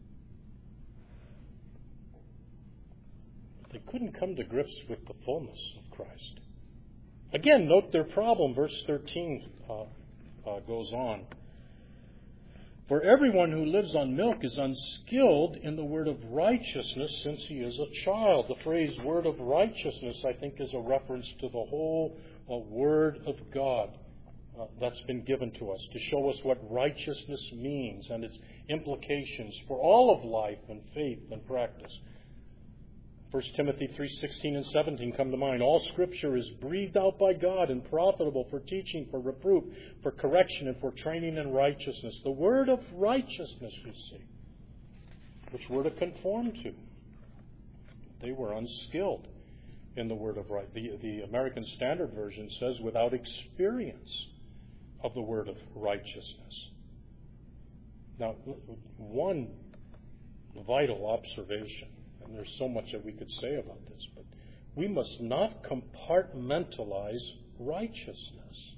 They couldn't come to grips with the fullness of Christ. Again, note their problem. Verse 13 goes on. For everyone who lives on milk is unskilled in the word of righteousness since he is a child. The phrase word of righteousness, I think, is a reference to the whole word of God that's been given to us to show us what righteousness means and its implications for all of life and faith and practice. 1 Timothy 3:16 and 17 come to mind. All Scripture is breathed out by God and profitable for teaching, for reproof, for correction, and for training in righteousness. The word of righteousness, you see, which we're to conform to. They were unskilled in the word of right. The American Standard Version says without experience of the word of righteousness. Now, one vital observation. And there's so much that we could say about this, but we must not compartmentalize righteousness.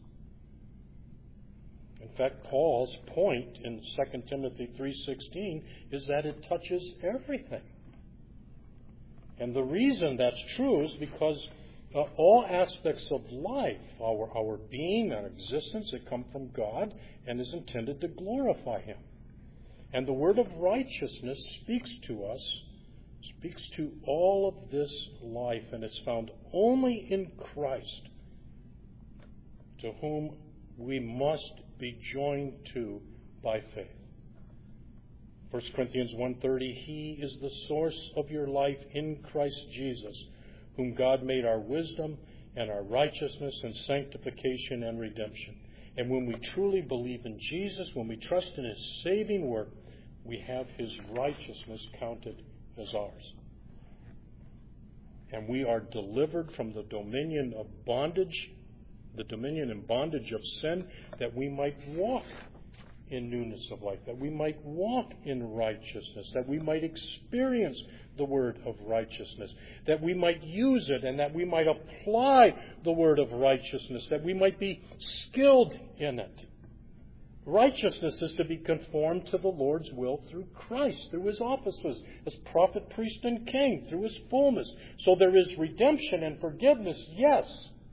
In fact, Paul's point in 2 Timothy 3:16 is that it touches everything. And the reason that's true is because all aspects of life, our being, our existence, that come from God and is intended to glorify Him. And the word of righteousness speaks to us, speaks to all of this life, and it's found only in Christ, to whom we must be joined to by faith. 1 Corinthians 1:30, He is the source of your life in Christ Jesus, whom God made our wisdom and our righteousness and sanctification and redemption. And when we truly believe in Jesus, when we trust in His saving work, we have His righteousness counted as ours. And we are delivered from the dominion of bondage, the dominion and bondage of sin, that we might walk in newness of life, that we might walk in righteousness, that we might experience the word of righteousness, that we might use it, and that we might apply the word of righteousness, that we might be skilled in it. Righteousness is to be conformed to the Lord's will through Christ, through His offices as prophet, priest, and king, through His fullness. So there is redemption and forgiveness, yes.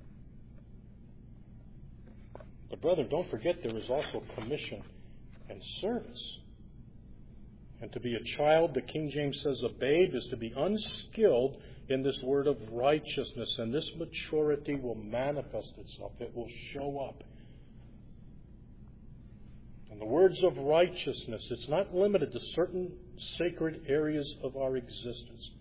But brethren, don't forget there is also commission and service. And to be a child, the King James says a babe, is to be unskilled in this word of righteousness. And this maturity will manifest itself. It will show up. And the words of righteousness, it's not limited to certain sacred areas of our existence.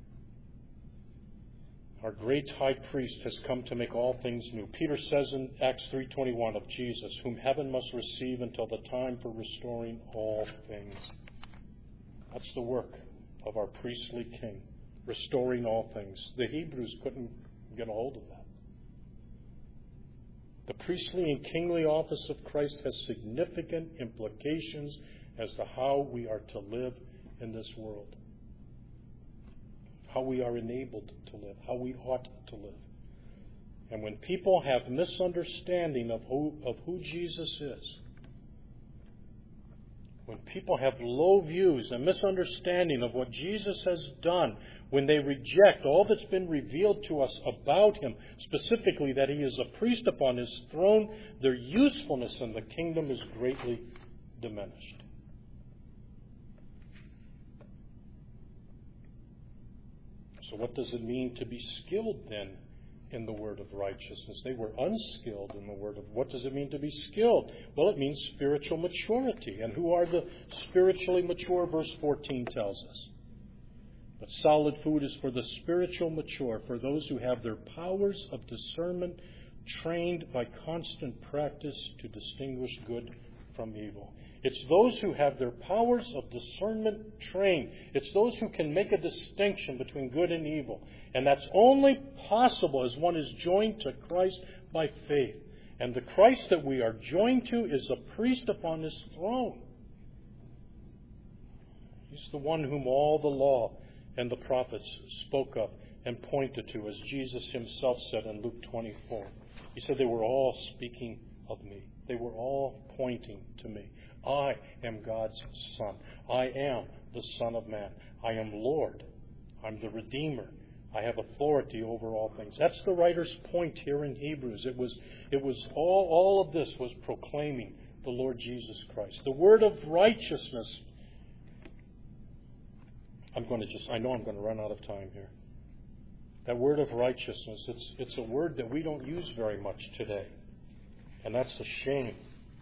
Our great high priest has come to make all things new. Peter says in Acts 3:21 of Jesus, whom heaven must receive until the time for restoring all things. That's the work of our priestly king, restoring all things. The Hebrews couldn't get a hold of that. The priestly and kingly office of Christ has significant implications as to how we are to live in this world, how we are enabled to live, how we ought to live. And when people have misunderstanding of who Jesus is, when people have low views and misunderstanding of what Jesus has done, when they reject all that's been revealed to us about Him, specifically that He is a priest upon His throne, their usefulness in the kingdom is greatly diminished. So what does it mean to be skilled then in the word of righteousness? They were unskilled in the word of... What does it mean to be skilled? Well, it means spiritual maturity. And who are the spiritually mature? Verse 14 tells us. But solid food is for the spiritual mature, for those who have their powers of discernment trained by constant practice to distinguish good from evil. It's those who have their powers of discernment trained. It's those who can make a distinction between good and evil. And that's only possible as one is joined to Christ by faith. And the Christ that we are joined to is a priest upon His throne. He's the one whom all the law and the prophets spoke of and pointed to, as Jesus Himself said in Luke 24. He said they were all speaking of me. They were all pointing to me. I am God's Son. I am the Son of Man. I am Lord. I'm the Redeemer. I have authority over all things. That's the writer's point here in Hebrews. It was all of this was proclaiming the Lord Jesus Christ. The word of righteousness. I know I'm going to run out of time here. That word of righteousness, it's a word that we don't use very much today. And that's a shame.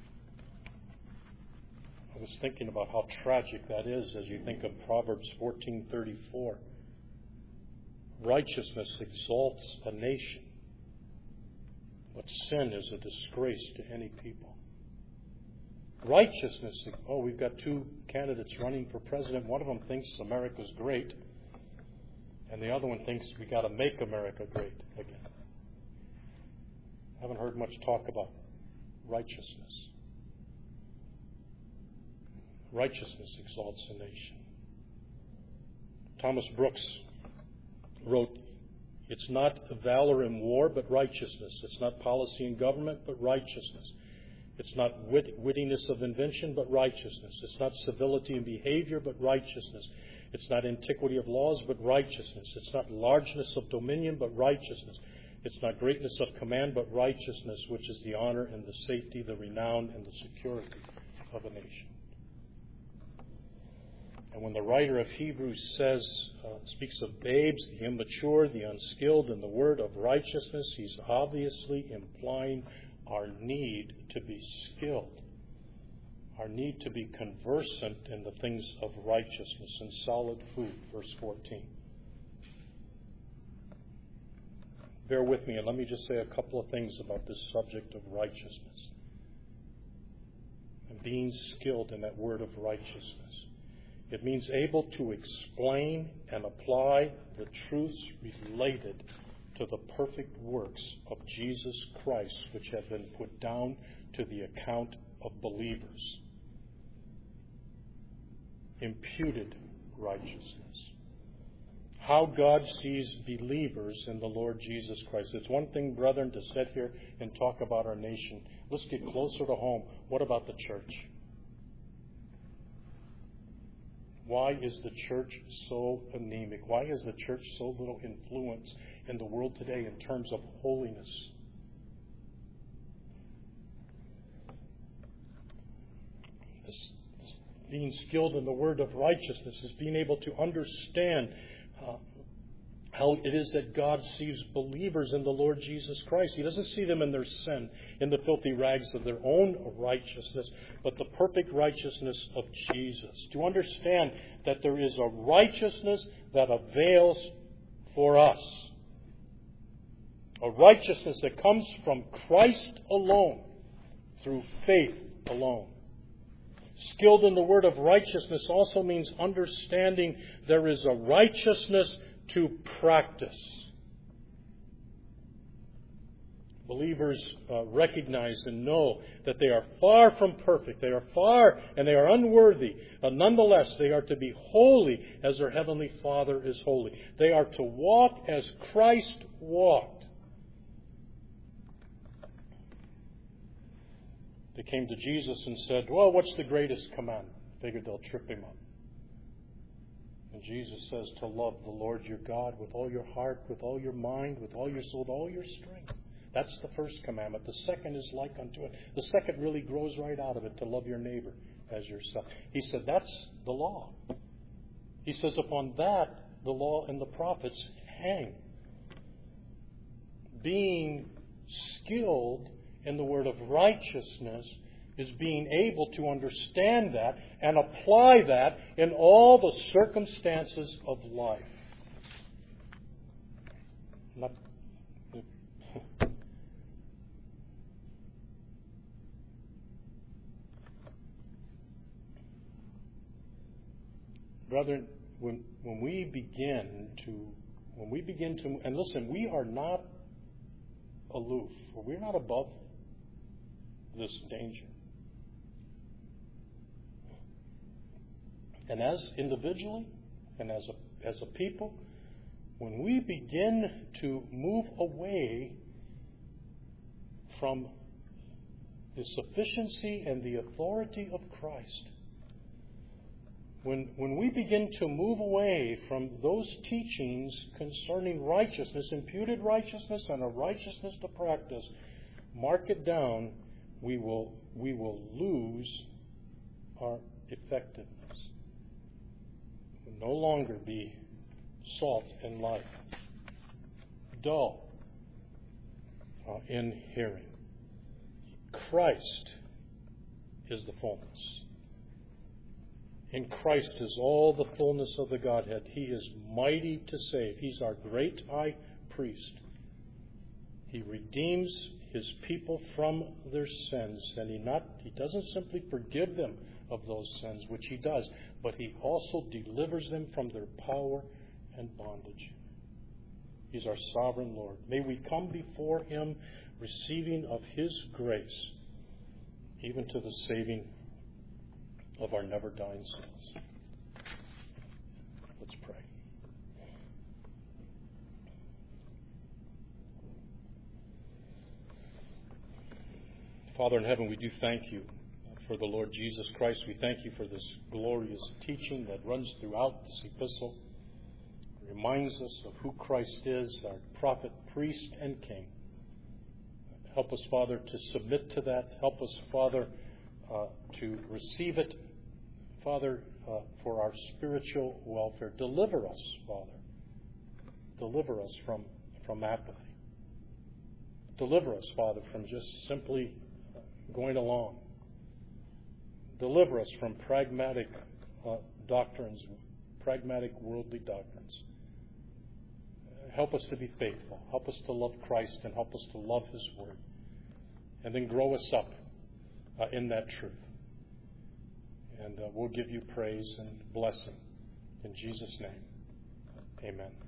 I was thinking about how tragic that is as you think of Proverbs 14:34. Righteousness exalts a nation, but sin is a disgrace to any people. Righteousness, we've got two candidates running for president. One of them thinks America's great, and the other one thinks we got to make America great again. I haven't heard much talk about righteousness. Righteousness exalts a nation. Thomas Brooks wrote, it's not valor in war, but righteousness. It's not policy in government, but righteousness. It's not wittiness of invention, but righteousness. It's not civility in behavior, but righteousness. It's not antiquity of laws, but righteousness. It's not largeness of dominion, but righteousness. It's not greatness of command, but righteousness, which is the honor and the safety, the renown and the security of a nation. And when the writer of Hebrews speaks of babes, the immature, the unskilled in the word of righteousness, he's obviously implying our need to be skilled, our need to be conversant in the things of righteousness and solid food, verse 14. Bear with me and let me just say a couple of things about this subject of righteousness and being skilled in that word of righteousness. It means able to explain and apply the truths related to the perfect works of Jesus Christ, which have been put down to the account of believers. Imputed righteousness. How God sees believers in the Lord Jesus Christ. It's one thing, brethren, to sit here and talk about our nation. Let's get closer to home. What about the church? Why is the church so anemic? Why has the church so little influence in the world today in terms of holiness? This being skilled in the word of righteousness is being able to understand how it is that God sees believers in the Lord Jesus Christ. He doesn't see them in their sin, in the filthy rags of their own righteousness, but the perfect righteousness of Jesus. To understand that there is a righteousness that avails for us. A righteousness that comes from Christ alone, through faith alone. Skilled in the word of righteousness also means understanding there is a righteousness to practice. Believers recognize and know that they are far from perfect. They are far and they are unworthy. But nonetheless, they are to be holy as their Heavenly Father is holy. They are to walk as Christ walked. They came to Jesus and said, well, what's the greatest commandment? Figured they'll trip him up. And Jesus says to love the Lord your God with all your heart, with all your mind, with all your soul, with all your strength. That's the first commandment. The second is like unto it. The second really grows right out of it, to love your neighbor as yourself. He said that's the law. He says upon that the law and the prophets hang. Being skilled in the word of righteousness is being able to understand that and apply that in all the circumstances of life. Brethren, when we begin to, and listen, we are not aloof, or we're not above this danger. And as individually and as a people, when we begin to move away from the sufficiency and the authority of Christ, when we begin to move away from those teachings concerning righteousness, imputed righteousness and a righteousness to practice, mark it down, we will lose our effectiveness. We'll no longer be salt in life, dull in hearing. Christ is the fullness. In Christ is all the fullness of the Godhead. He is mighty to save. He's our great high priest. He redeems His people from their sins. And He doesn't simply forgive them of those sins, which He does, but He also delivers them from their power and bondage. He's our sovereign Lord. May we come before Him receiving of His grace, even to the saving of our never-dying souls. Let's pray. Father in heaven, we do thank You for the Lord Jesus Christ. We thank You for this glorious teaching that runs throughout this epistle. It reminds us of who Christ is, our prophet, priest, and king. Help us, Father, to submit to that. Help us, Father, to receive it, Father, for our spiritual welfare. Deliver us, Father. Deliver us from apathy. Deliver us, Father, from just simply going along. Deliver us from pragmatic doctrines, pragmatic worldly doctrines. Help us to be faithful. Help us to love Christ and help us to love His Word. And then grow us up in that truth. And we'll give you praise and blessing. In Jesus' name, amen.